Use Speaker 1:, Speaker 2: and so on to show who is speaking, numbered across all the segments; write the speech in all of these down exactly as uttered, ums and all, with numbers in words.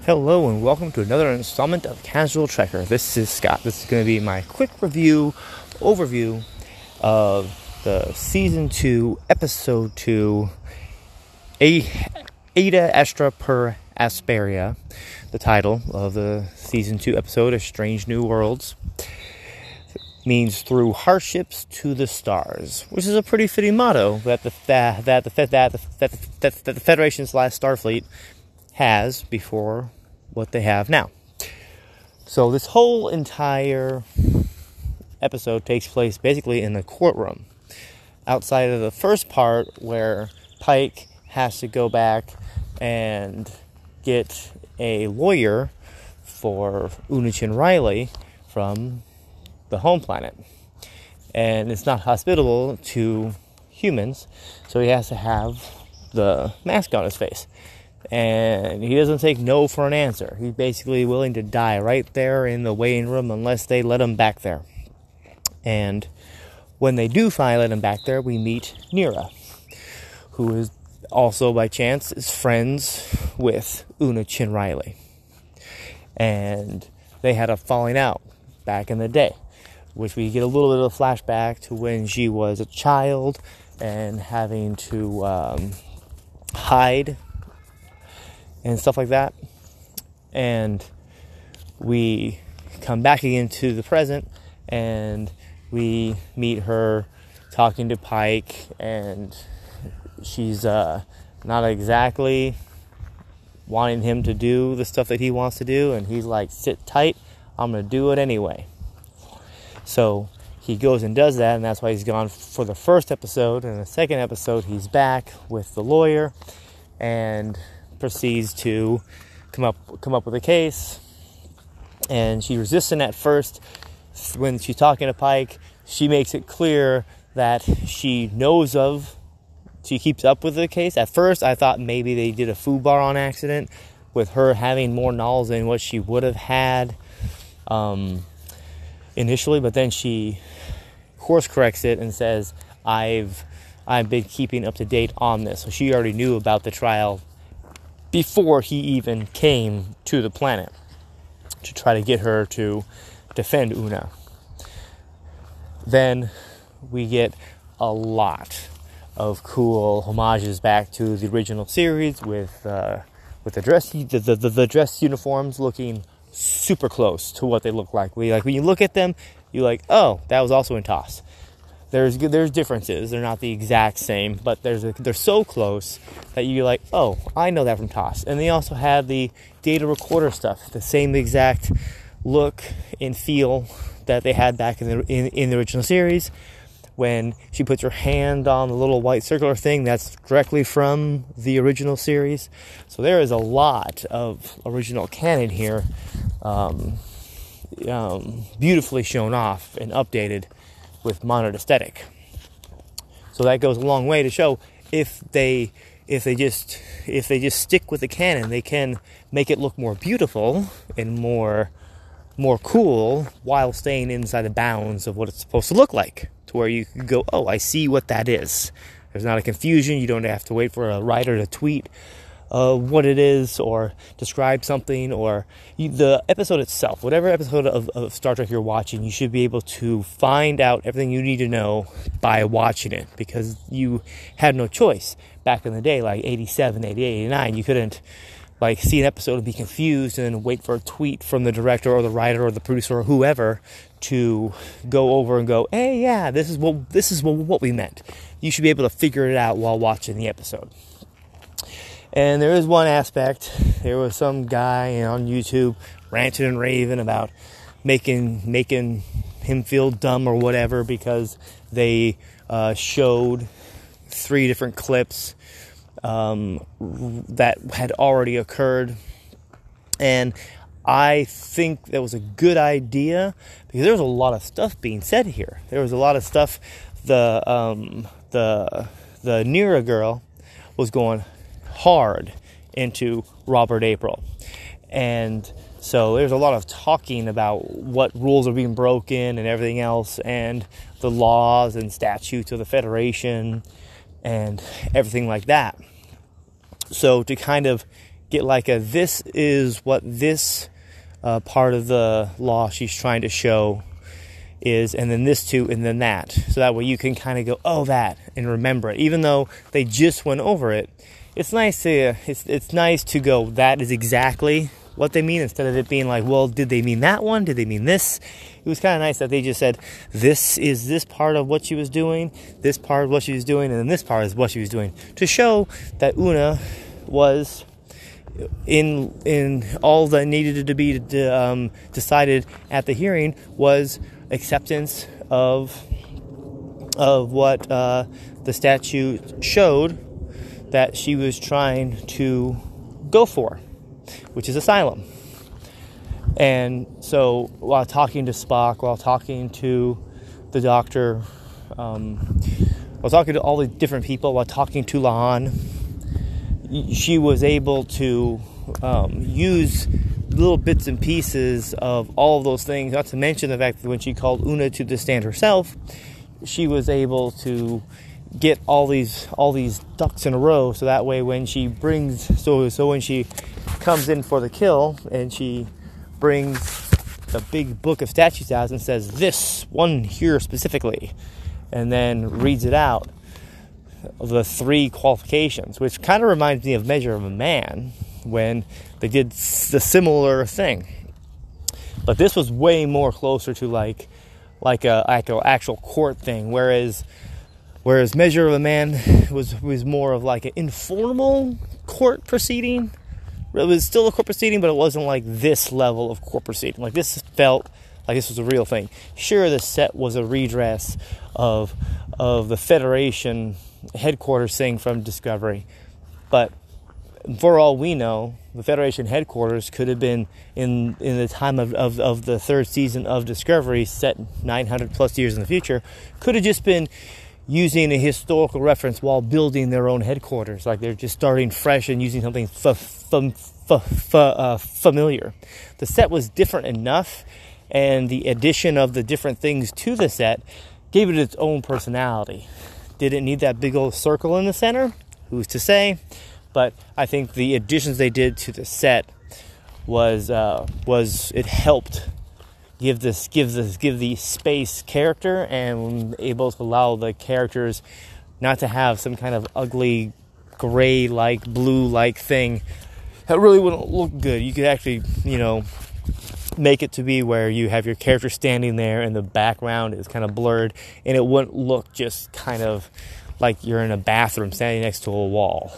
Speaker 1: Hello and welcome to another installment of Casual Trekker. This is Scott. This is going to be my quick review, overview of the Season two, Episode two, Ada Astra per Asperia, the title of the Season two episode, A Strange New Worlds. Means through hardships to the stars, which is a pretty fitting motto that the that that the that that the, that the, that the Federation's last Starfleet has before what they have now. So this whole entire episode takes place basically in the courtroom, outside of the first part where Pike has to go back and get a lawyer for Una Chin Riley from the home planet, and it's not hospitable to humans, so he has to have the mask on his face, and he doesn't take no for an answer. He's basically willing to die right there in the waiting room unless they let him back there. And when they do finally let him back there, we meet Nira, who is also by chance is friends with Una Chin Riley, and they had a falling out back in the day, which we get a little bit of a flashback to when she was a child and having to um, hide and stuff like that. And we come back again to the present, and we meet her talking to Pike, and she's uh, not exactly wanting him to do the stuff that he wants to do, and he's like, sit tight, I'm going to do it anyway. So he goes and does that, and that's why he's gone for the first episode. And the second episode, he's back with the lawyer and proceeds to come up come up with a case. And she resists him at first. When she's talking to Pike, she makes it clear that she knows of, she keeps up with the case. At first, I thought maybe they did a foobar on accident with her having more knowledge than what she would have had Um... initially, but then she course corrects it and says, I've I've been keeping up to date on this. So she already knew about the trial before he even came to the planet to try to get her to defend Una. Then we get a lot of cool homages back to the original series with uh, with the dress the, the, the, the dress uniforms looking super close to what they look like. We like when you look at them, you like, oh, that was also in T O S. There's there's differences. They're not the exact same, but there's a, they're so close that you're like, oh, I know that from T O S. And they also had the data recorder stuff, the same exact look and feel that they had back in the in, in the original series. When she puts her hand on the little white circular thing, that's directly from the original series. So there is a lot of original canon here, um, um, beautifully shown off and updated with modern aesthetic. So that goes a long way to show if they if they just if they just stick with the canon, they can make it look more beautiful and more more cool while staying inside the bounds of what it's supposed to look like. To where you can go, oh, I see what that is. There's not a confusion. You don't have to wait for a writer to tweet uh, what it is or describe something. Or you, the episode itself, whatever episode of, of Star Trek you're watching, you should be able to find out everything you need to know by watching it, because you had no choice. Back in the day, like eighty-seven, eighty-eight, eighty-nine, you couldn't like see an episode and be confused and then wait for a tweet from the director or the writer or the producer or whoever to go over and go, hey, yeah, this is what this is what, what we meant. You should be able to figure it out while watching the episode. And there is one aspect. There was some guy on YouTube ranting and raving about making making him feel dumb or whatever because they uh, showed three different clips um, that had already occurred. And I think that was a good idea because there was a lot of stuff being said here. There was a lot of stuff. The um, the the Nira girl was going hard into Robert April, and so there's a lot of talking about what rules are being broken and everything else, and the laws and statutes of the Federation and everything like that. So to kind of get like a, this is what this uh, part of the law she's trying to show is, and then this too, and then that. So that way you can kind of go, oh, that, and remember it. Even though they just went over it, it's nice to, it's, it's nice to go, that is exactly what they mean, instead of it being like, well, did they mean that one? Did they mean this? It was kind of nice that they just said, this is this part of what she was doing, this part of what she was doing, and then this part is what she was doing, to show that Una was in in all that needed to be um, decided at the hearing was acceptance of of what uh, the statute showed that she was trying to go for, which is asylum. And so while talking to Spock, while talking to the doctor, um, while talking to all the different people, while talking to La'an, she was able to um, use little bits and pieces of all of those things, not to mention the fact that when she called Una to the stand herself, she was able to get all these all these ducks in a row, so that way when she brings so so when she comes in for the kill and she brings the big book of statutes out and says this one here specifically, and then reads it out, the three qualifications, which kind of reminds me of Measure of a Man when they did the similar thing, but this was way more closer to like like a like an actual court thing, whereas Whereas Measure of a Man was was more of like an informal court proceeding. It was still a court proceeding, but it wasn't like this level of court proceeding. Like this felt like this was a real thing. Sure, the set was a redress of of the Federation headquarters thing from Discovery, but for all we know, the Federation headquarters could have been in in the time of, of, of the third season of Discovery, set nine hundred plus years in the future, could have just been using a historical reference while building their own headquarters. Like they're just starting fresh and using something f- f- f- uh, familiar. The set was different enough, and the addition of the different things to the set gave it its own personality. Did it need that big old circle in the center? Who's to say? But I think the additions they did to the set was uh, was it helped give this give this give the space character, and able to allow the characters not to have some kind of ugly gray like blue like thing that really wouldn't look good. You could actually, you know, make it to be where you have your character standing there and the background is kind of blurred, and it wouldn't look just kind of like you're in a bathroom standing next to a wall.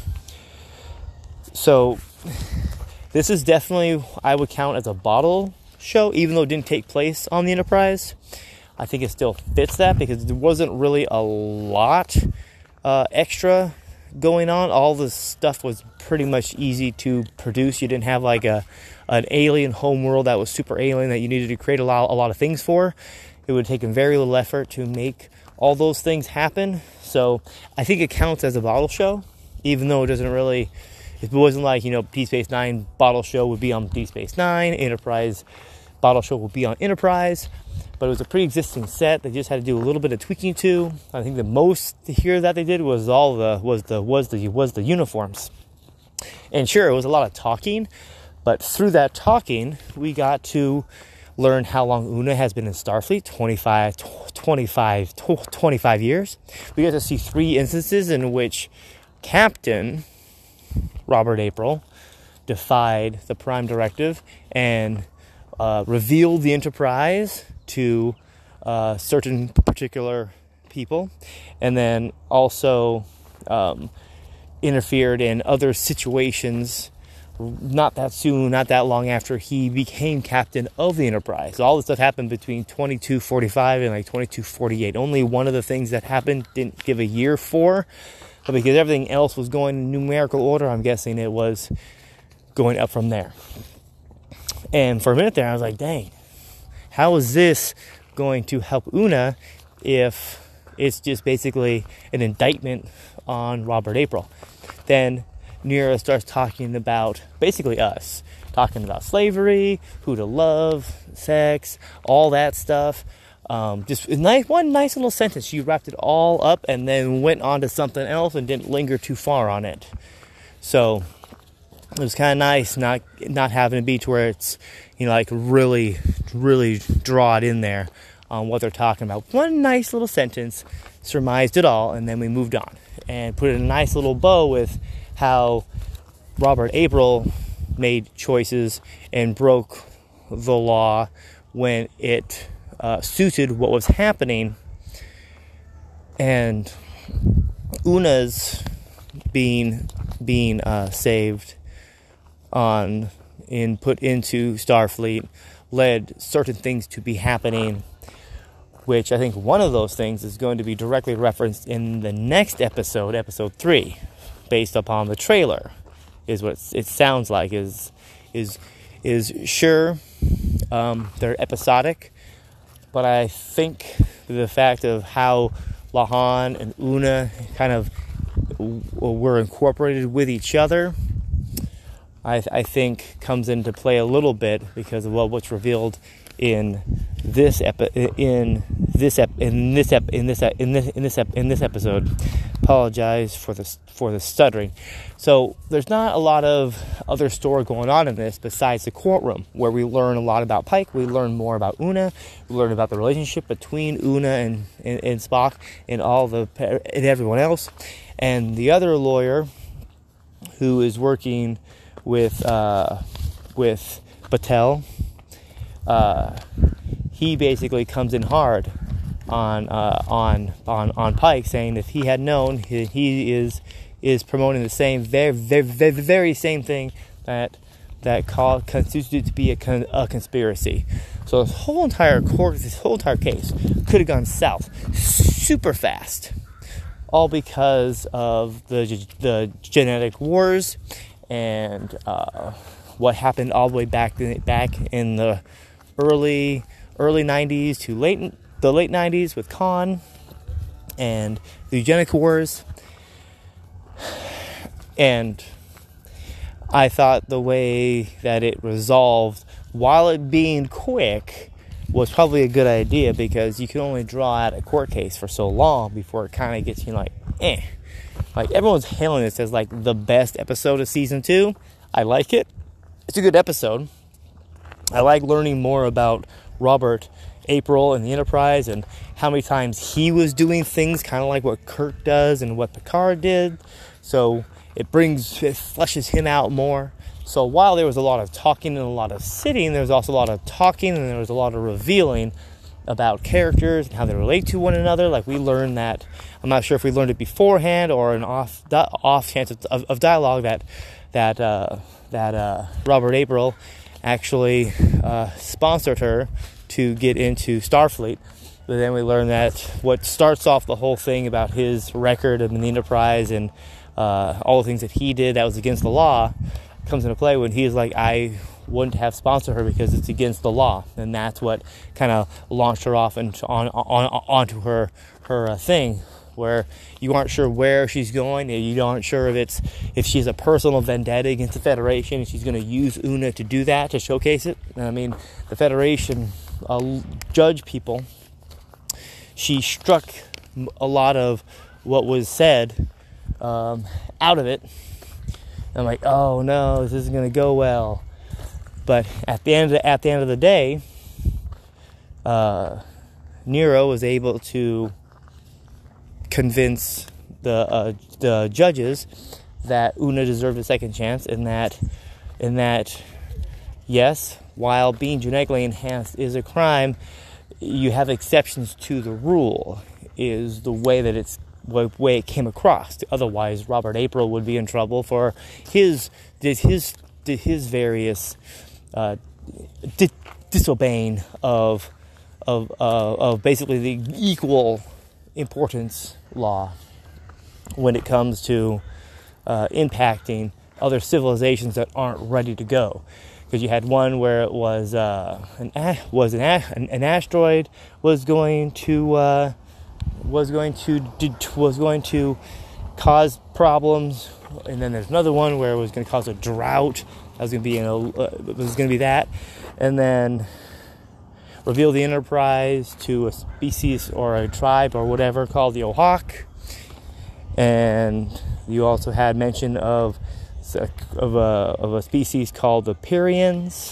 Speaker 1: So this is definitely, I would count as a bottle show, even though it didn't take place on the Enterprise. I think it still fits that, because there wasn't really a lot uh, extra going on. All the stuff was pretty much easy to produce. You didn't have like a an alien homeworld that was super alien that you needed to create a lot, a lot of things for. It would take very little effort to make all those things happen. So I think it counts as a bottle show, even though it doesn't really, it wasn't like, you know, Deep Space Nine bottle show would be on Deep Space Nine, Enterprise bottle show would be on Enterprise, but it was a pre-existing set. They just had to do a little bit of tweaking to. I think the most here that they did was all the was the was the was the uniforms. And sure, it was a lot of talking, but through that talking, we got to learn how long Una has been in Starfleet, twenty-five, twenty-five, twenty-five years. We got to see three instances in which Captain Robert April defied the Prime Directive and uh, revealed the Enterprise to uh, certain particular people, and then also um, interfered in other situations not that soon, not that long after he became captain of the Enterprise. All this stuff happened between twenty-two forty-five and like twenty-two forty-eight. Only one of the things that happened didn't give a year for, but because everything else was going in numerical order, I'm guessing it was going up from there. And for a minute there, I was like, dang, how is this going to help Una if it's just basically an indictment on Robert April? Then Nira starts talking about basically us, talking about slavery, who to love, sex, all that stuff. Um, just a nice, one nice little sentence. She wrapped it all up and then went on to something else and didn't linger too far on it. So it was kind of nice not not having to be to where it's, you know, like really, really draw it in there on what they're talking about. One nice little sentence surmised it all, and then we moved on and put it in a nice little bow with how Robert April made choices and broke the law when it uh, suited what was happening, and Una's being being uh, saved on and put into Starfleet led certain things to be happening, which I think one of those things is going to be directly referenced in the next episode, episode three, based upon the trailer, is what it sounds like. Is is is sure um, they're episodic, but I think the fact of how La'an and Una kind of were incorporated with each other, I, I think comes into play a little bit because of what what's revealed in this epi- in this ep- in this ep- in this in this in this ep- in this episode. Apologize for the for the stuttering. So there's not a lot of other story going on in this besides the courtroom, where we learn a lot about Pike. We learn more about Una. We learn about the relationship between Una and, and, and Spock and all the and everyone else, and the other lawyer who is working with uh, with Batel. Uh, he basically comes in hard on uh, on on on Pike, saying if he had known, he, he is is promoting the same very very very, very same thing that that call, constitutes to be a, con, a conspiracy. So this whole entire court, this whole entire case could have gone south super fast, all because of the the genetic wars and uh, what happened all the way back in, back in the early early nineties to late the late nineties with Khan and the eugenic wars. And I thought the way that it resolved, while it being quick, was probably a good idea, because you can only draw out a court case for so long before it kind of gets you like, eh. Like, everyone's hailing this as like the best episode of season two. I like it. It's a good episode. I like learning more about Robert April and the Enterprise and how many times he was doing things kind of like what Kirk does and what Picard did. So it brings, it fleshes him out more. So while there was a lot of talking and a lot of sitting, there was also a lot of talking and there was a lot of revealing about characters and how they relate to one another. Like, we learned that, I'm not sure if we learned it beforehand or an off off chance of, of, of dialogue, that that uh, that uh, Robert April actually uh, sponsored her to get into Starfleet. But then we learned that what starts off the whole thing about his record in the Enterprise and uh, all the things that he did that was against the law comes into play when he's like, I wouldn't have sponsored her because it's against the law. And that's what kind of launched her off and on, on onto her her uh, thing, where you aren't sure where she's going, and you aren't sure if it's if she's a personal vendetta against the Federation, and she's going to use Una to do that, to showcase it. I mean, the Federation uh, judge people, she struck a lot of what was said um, out of it. I'm like, oh no, this isn't going to go well. But at the end of the, at the end of the day, uh, Nero was able to convince the uh, the judges that Una deserved a second chance, and that in that yes, while being genetically enhanced is a crime, you have exceptions to the rule, is the way that it's the way it came across. Otherwise, Robert April would be in trouble for his his his various uh, di- disobeying of of uh, of basically the equal importance law when it comes to uh, impacting other civilizations that aren't ready to go. Because you had one where it was uh, an was an, an an asteroid was going to uh, was going to was going to cause problems, and then there's another one where it was going to cause a drought. That was going to be in a, uh, it was going to be that, and then reveal the Enterprise to a species or a tribe or whatever called the Ohak. And you also had mention of of a of a species called the Pyrians.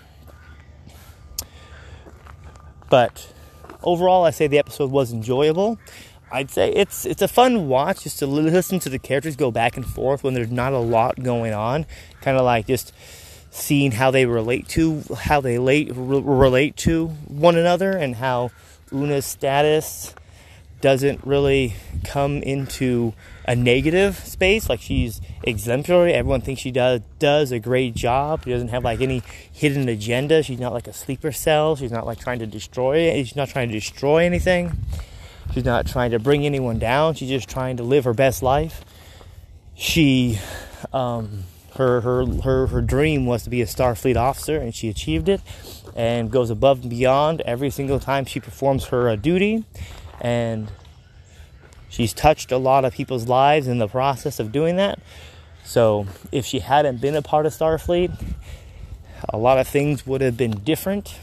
Speaker 1: But overall, I say the episode was enjoyable. I'd say it's it's a fun watch just to listen to the characters go back and forth when there's not a lot going on. Kind of like just seeing how they relate to how they late, re- relate to one another, and how Una's status doesn't really come into a negative space. Like, she's exemplary. Everyone thinks she does does a great job. She doesn't have like any hidden agenda. She's not like a sleeper cell. She's not like trying to destroy it. She's not trying to destroy anything. She's not trying to bring anyone down. She's just trying to live her best life. She, um, her her her her dream was to be a Starfleet officer, and she achieved it, and goes above and beyond every single time she performs her uh, duty. And she's touched a lot of people's lives in the process of doing that. So if she hadn't been a part of Starfleet, a lot of things would have been different.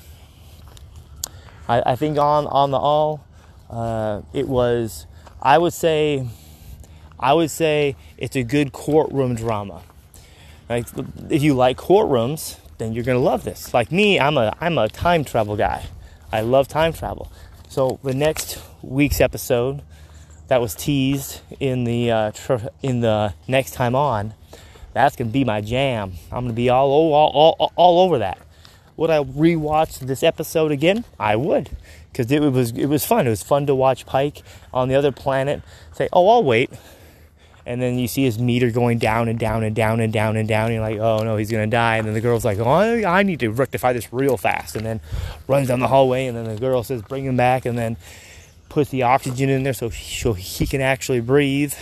Speaker 1: I, I think on, on the all, uh, it was, I would say, I would say it's a good courtroom drama. Like, if you like courtrooms, then you're gonna love this. Like me, I'm a I'm a time travel guy. I love time travel. So the next week's episode that was teased in the uh, tr- in the next time on, that's gonna be my jam. I'm gonna be all over, all, all, all over that. Would I rewatch this episode again? I would, because it was it was fun. It was fun to watch Pike on the other planet say, "Oh, I'll wait," and then you see his meter going down and down and down and down and down. And you're like, "Oh no, he's gonna die!" And then the girl's like, "Oh, I need to rectify this real fast," and then runs down the hallway. And then the girl says, "Bring him back," and then puts the oxygen in there so he, so he can actually breathe.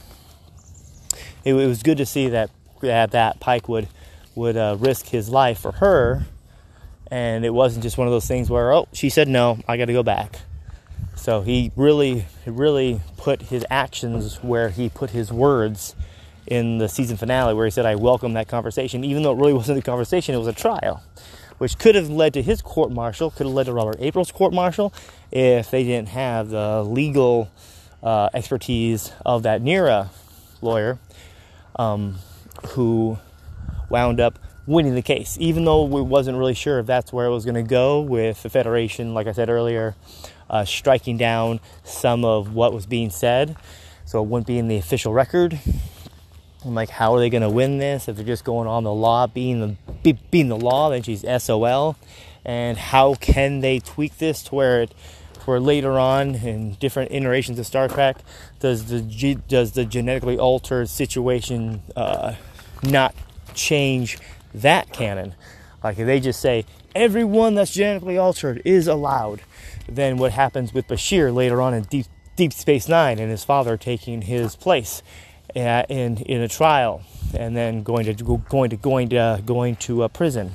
Speaker 1: It, it was good to see that that, that Pike would would uh, risk his life for her, and it wasn't just one of those things where, oh, she said no, I got to go back. So he really, really put his actions where he put his words in the season finale, where he said, "I welcome that conversation," even though it really wasn't a conversation, it was a trial, which could have led to his court-martial, could have led to Robert April's court-martial, if they didn't have the legal uh, expertise of that Nira lawyer, um, who wound up winning the case, even though we wasn't really sure if that's where it was going to go, with the Federation, like I said earlier, uh, striking down some of what was being said, so it wouldn't be in the official record. I'm like, how are they going to win this if they're just going on the law being the be, being the law? Then she's S O L, and how can they tweak this to where it, where later on in different iterations of Star Trek, does the does the genetically altered situation uh, not change that canon? Like, if they just say everyone that's genetically altered is allowed, then what happens with Bashir later on in Deep Deep Space Nine, and his father taking his place uh, in in a trial, and then going to going to going to uh, going to a prison,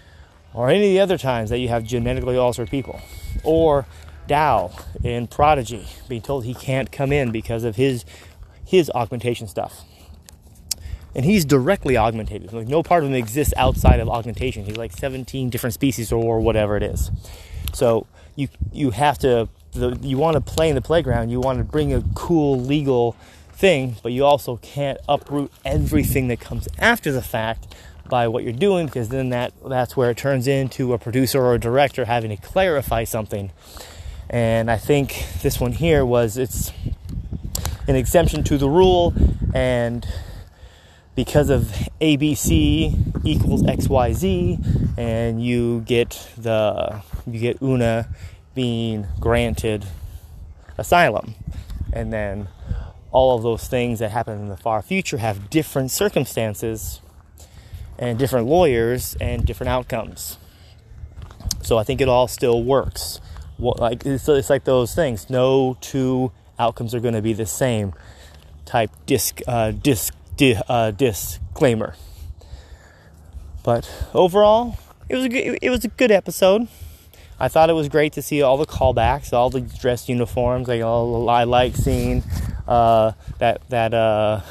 Speaker 1: or any of the other times that you have genetically altered people, or Dow in Prodigy being told he can't come in because of his his augmentation stuff. And he's directly augmentated. Like, no part of him exists outside of augmentation. He's like seventeen different species or whatever it is. So you you have to, the, you want to play in the playground. You want to bring a cool legal thing, but you also can't uproot everything that comes after the fact by what you're doing, because then that that's where it turns into a producer or a director having to clarify something. And I think this one here was, it's an exemption to the rule, and because of A B C equals X Y Z, and you get the you get Una being granted asylum, and then all of those things that happen in the far future have different circumstances and different lawyers and different outcomes. So I think it all still works. Like it's, it's like those things. No two outcomes are going to be the same type disc uh, disc. Uh, disclaimer. But overall, it was a good, it was a good episode. I thought it was great to see all the callbacks, all the dress uniforms. Like, all, I like seeing uh, that that uh,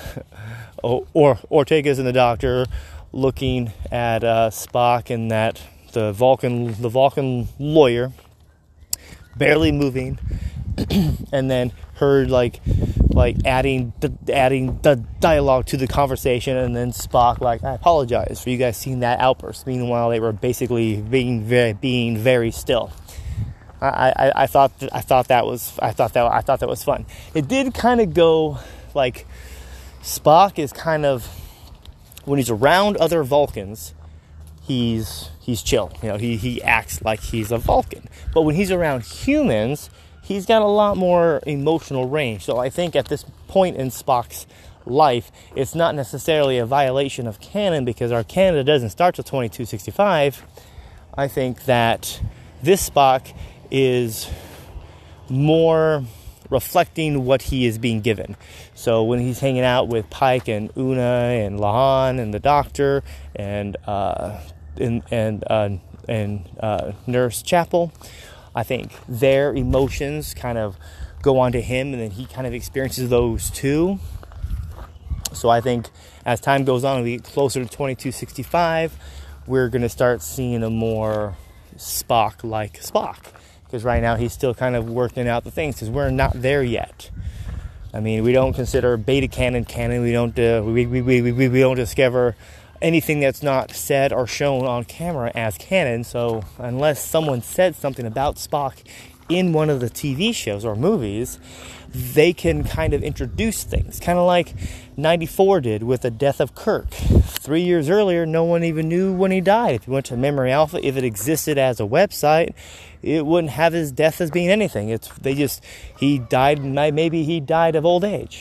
Speaker 1: or Ortega's and the Doctor looking at uh, Spock, and that the Vulcan the Vulcan lawyer barely moving, and then her like like adding the adding the dialogue to the conversation, and then Spock like, I apologize for you guys seeing that outburst. Meanwhile, they were basically being very being very still. I, I, I thought that, I thought that was I thought that I thought that was fun. It did kind of go like Spock is kind of, when he's around other Vulcans, he's he's chill. You know, he he acts like he's a Vulcan. But when he's around humans, he's got a lot more emotional range. So I think at this point in Spock's life, it's not necessarily a violation of canon, because our canon doesn't start till twenty-two sixty-five. I think that this Spock is more reflecting what he is being given. So when he's hanging out with Pike and Una and La'an and the Doctor and uh, and and uh, and uh, Nurse Chapel, I think their emotions kind of go on to him, and then he kind of experiences those too. So I think as time goes on, we get closer to twenty-two sixty-five, we're going to start seeing a more Spock-like Spock. Because right now he's still kind of working out the things, because we're not there yet. I mean, we don't consider beta canon canon. We don't uh, we, we, we, we, we don't discover anything that's not said or shown on camera as canon. So unless someone said something about Spock in one of the T V shows or movies, they can kind of introduce things. Kind of like ninety-four did with the death of Kirk. Three years earlier, no one even knew when he died. If you went to Memory Alpha, if it existed as a website, it wouldn't have his death as being anything. It's they just, he died, maybe he died of old age.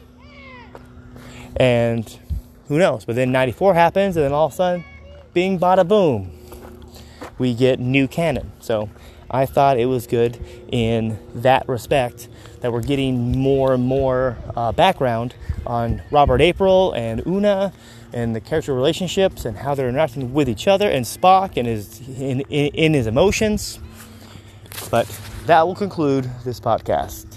Speaker 1: And who knows? But then ninety-four happens, and then all of a sudden, bing, bada, boom, we get new canon. So I thought it was good in that respect, that we're getting more and more uh, background on Robert April and Una and the character relationships and how they're interacting with each other, and Spock and his in, in, in his emotions. But that will conclude this podcast.